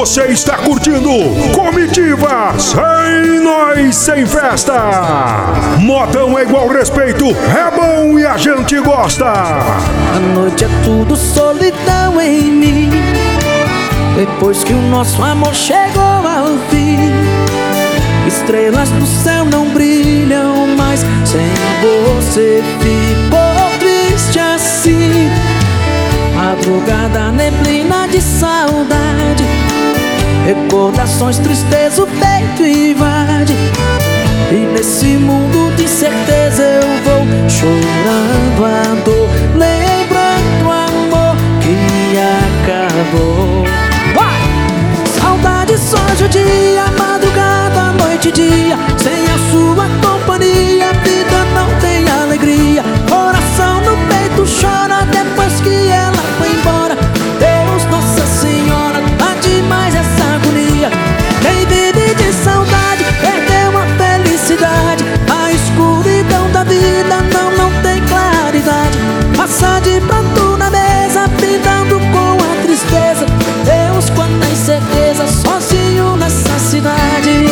Você está curtindo Comitiva Sem Nós Sem Festa. Modão é igual respeito, é bom e a gente gosta. A noite é tudo solidão em mim, depois que o nosso amor chegou ao fim. Estrelas no céu não brilham mais, sem você ficou triste assim. Madrugada, neblina de saudade, recordações, tristeza, o peito invade. E nesse mundo de incerteza eu vou chorando a dor, lembrando o amor que acabou. Saudade só judia, madrugada, noite e dia. Sem a sua companhia, a vida não tem alegria. Coração no peito chora depois que ela foi embora. Deus, Nossa Senhora, tá demais essa agonia. Quem vive de saudade perdeu a felicidade. A escuridão da vida não tem claridade. Passa de pranto na mesa, brindando com a tristeza. Deus, quanta incerteza, sozinho nessa cidade.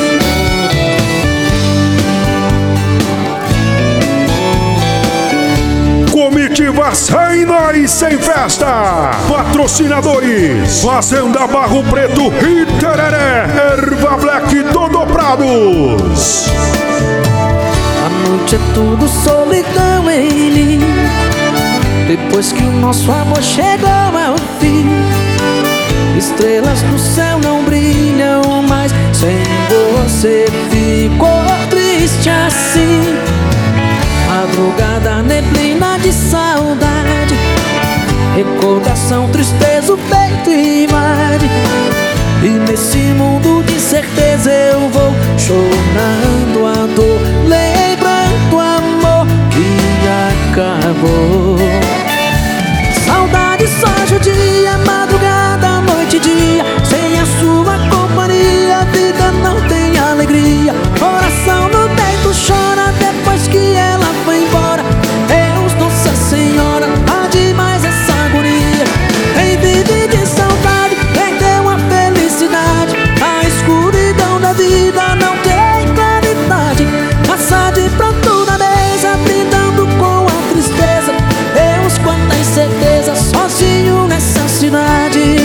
Comitiva Sem Nós Sem Festa. Patrocinadores: Fazenda Barro Preto e Tereré Erva Black Dodoprados. A noite é tudo solidão em mim, depois que o nosso amor chegou ao fim. Estrelas no céu não brilham mais, sem você ficou triste assim. Madrugada, neblina de saudade, recordação, tristeza, o peito invade. E nesse mundo de incerteza eu vou chorando a dor, lembrando o amor que acabou. Saudade só judia, madrugada, noite e dia. Sem a sua companhia, a vida não tem alegria. Coração no peito chora depois que ela foi embora. Deus, Nossa Senhora, tá demais essa agonia. Quem vive de saudade perdeu a felicidade. A escuridão da vida não tem claridade. Passa de pranto na mesa, brindando com a tristeza. Deus, quanta incerteza, sozinho nessa cidade.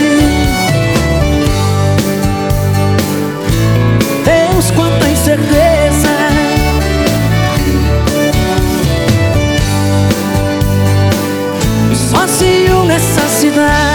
Deus, quanta incerteza, sozinho nessa cidade.